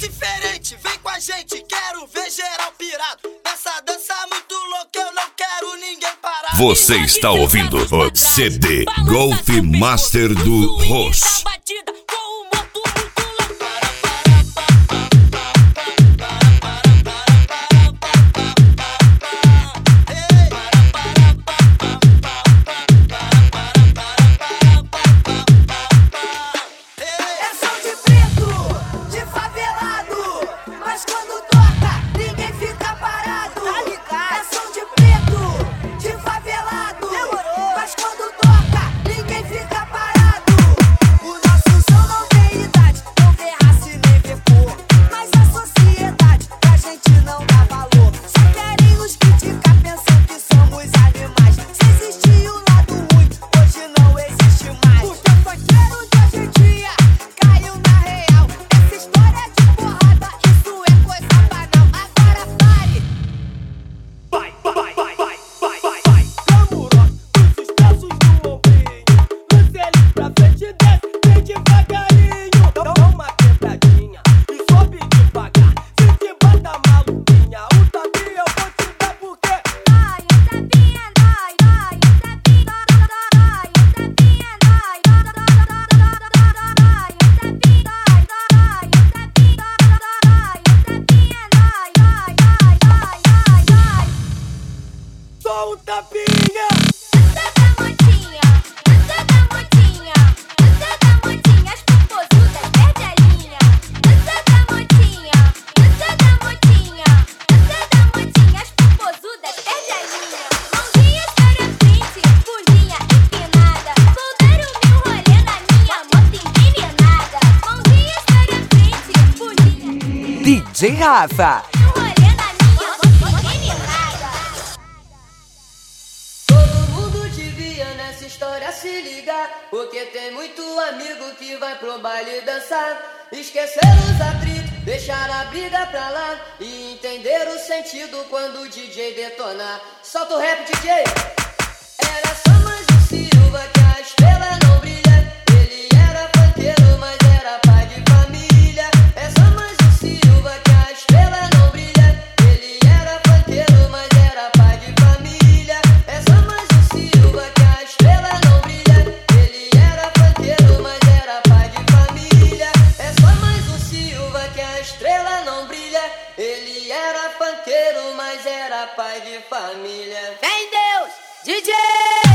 diferente, vem com a gente, quero ver geral pirado. Nessa dança muito louca, eu não quero ninguém parado. Você está ouvindo o CD Golf Master do Ross. DJ Rafa. Todo mundo devia nessa história se ligar, porque tem muito amigo que vai pro baile dançar. Esquecer os atritos, deixar a briga pra lá e entender o sentido quando o DJ detonar. Solta o rap, DJ! Era só mais um Silva que a estrela não brilha. Ele era funkeiro, mas era pai de família. É só mais um Silva que a estrela não brilha. Ele era funkeiro, mas era pai de família. É só mais um Silva que a estrela não brilha. Ele era funkeiro, mas era pai de família. É só mais um Silva que a estrela não brilha. Ele era funkeiro, mas era pai de família. Vem Deus, DJ!